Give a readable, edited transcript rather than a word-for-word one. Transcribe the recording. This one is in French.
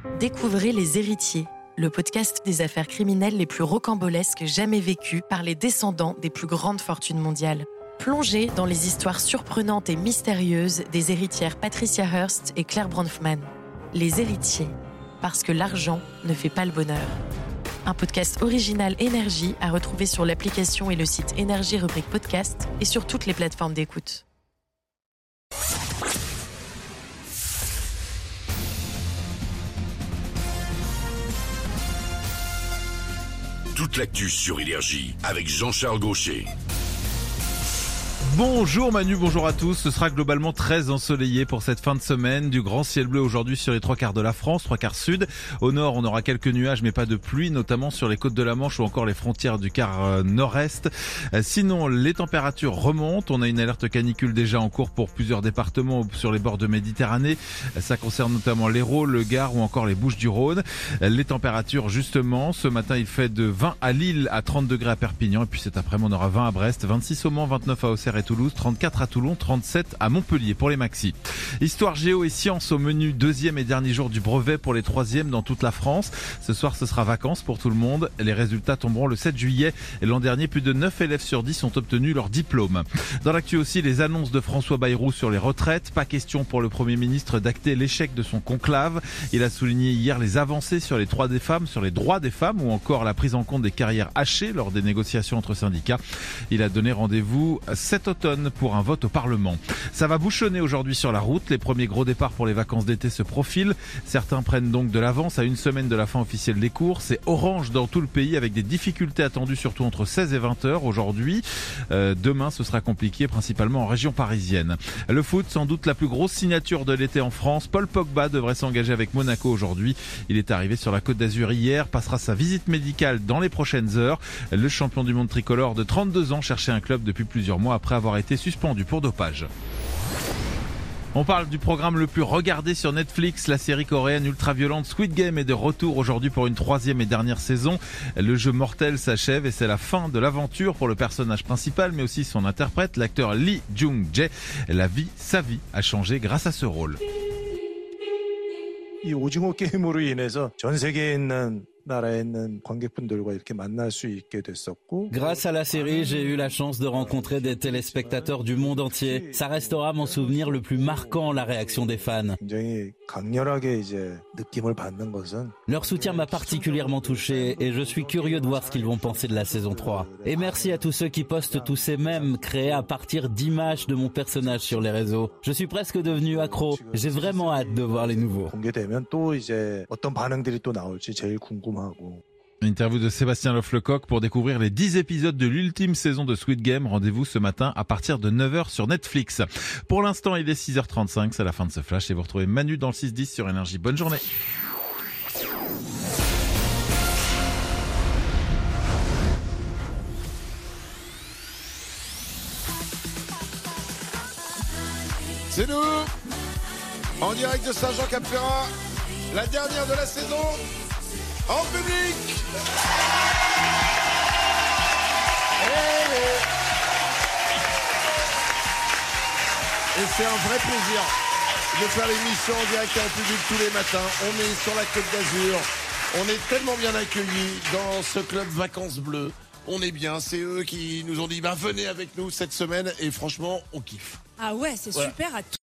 Découvrez Les Héritiers, le podcast des affaires criminelles les plus rocambolesques jamais vécues par les descendants des plus grandes fortunes mondiales. Plongez dans les histoires surprenantes et mystérieuses des héritières Patricia Hearst et Claire Bronfman. Les Héritiers, parce que l'argent ne fait pas le bonheur. Un podcast original Énergie à retrouver sur l'application et le site Énergie rubrique podcast et sur toutes les plateformes d'écoute. Toute l'actu sur Énergie avec Jean-Charles Gaucher. Bonjour Manu, bonjour à tous. Ce sera globalement très ensoleillé pour cette fin de semaine. Du grand ciel bleu aujourd'hui sur les trois quarts de la France, trois quarts sud. Au nord, on aura quelques nuages mais pas de pluie, notamment sur les côtes de la Manche ou encore les frontières du quart nord-est. Sinon, les températures remontent. On a une alerte canicule déjà en cours pour plusieurs départements sur les bords de Méditerranée. Ça concerne notamment l'Hérault, le Gard ou encore les Bouches-du-Rhône. Les températures, justement, ce matin, il fait de 20 à Lille, à 30 degrés à Perpignan. Et puis cet après-midi, on aura 20 à Brest, 26 au Mans, 29 à Auxerre et Toulouse, 34 à Toulon, 37 à Montpellier pour les maxis. Histoire géo et sciences au menu deuxième et dernier jour du brevet pour les troisièmes dans toute la France. Ce soir, ce sera vacances pour tout le monde. Les résultats tomberont le 7 juillet. Et l'an dernier, plus de 9 élèves sur 10 ont obtenu leur diplôme. Dans l'actu aussi, les annonces de François Bayrou sur les retraites. Pas question pour le Premier ministre d'acter l'échec de son conclave. Il a souligné hier les avancées sur les droits des femmes ou encore la prise en compte des carrières hachées lors des négociations entre syndicats. Il a donné rendez-vous cet automne pour un vote au Parlement. Ça va bouchonner aujourd'hui sur la route. Les premiers gros départs pour les vacances d'été se profilent. Certains prennent donc de l'avance à une semaine de la fin officielle des cours. C'est orange dans tout le pays avec des difficultés attendues surtout entre 16 et 20 heures aujourd'hui. Demain, ce sera compliqué, principalement en région parisienne. Le foot, sans doute la plus grosse signature de l'été en France. Paul Pogba devrait s'engager avec Monaco aujourd'hui. Il est arrivé sur la Côte d'Azur hier, passera sa visite médicale dans les prochaines heures. Le champion du monde tricolore de 32 ans cherchait un club depuis plusieurs mois après avoir été suspendu pour dopage. On parle du programme le plus regardé sur Netflix. La série coréenne ultra-violente Squid Game est de retour aujourd'hui pour une troisième et dernière saison. Le jeu mortel s'achève et c'est la fin de l'aventure pour le personnage principal, mais aussi son interprète, l'acteur Lee Jung-jae. Sa vie a changé grâce à ce rôle. 이 오징어 게임으로 인해서 전 세계에 있는 나라에 있는 관객분들과 이렇게 만날 수 있게 됐었고. Grâce à la série, j'ai eu la chance de rencontrer des téléspectateurs du monde entier. Ça restera mon souvenir le plus marquant, la réaction des fans. 굉장히 강렬하게 이제 느낌을 받는 것은 Leur soutien m'a particulièrement touché et je suis curieux de voir ce qu'ils vont penser de la saison 3. Et merci à tous ceux qui postent tous ces mèmes créés à partir d'images de mon personnage sur les réseaux. Je suis presque devenu accro. J'ai vraiment hâte de voir les nouveaux. 공개되면 또 이제 어떤 반응들이 또 나올지 제일 궁금하고. Une interview de Sébastien Loefflecoq pour découvrir les 10 épisodes de l'ultime saison de Squid Game. Rendez-vous ce matin à partir de 9h sur Netflix. Pour l'instant, il est 6h35, c'est la fin de ce flash et vous retrouvez Manu dans le 6-10 sur Énergie. Bonne journée. C'est nous, en direct de Saint-Jean-Cap-Ferrat, la dernière de la saison, en public. Et c'est un vrai plaisir de faire l'émission en direct et en public tous les matins. On est sur la Côte d'Azur, on est tellement bien accueillis dans ce club Vacances Bleues. On est bien, c'est eux qui nous ont dit venez avec nous cette semaine et franchement on kiffe. Ah ouais, c'est Voilà. super à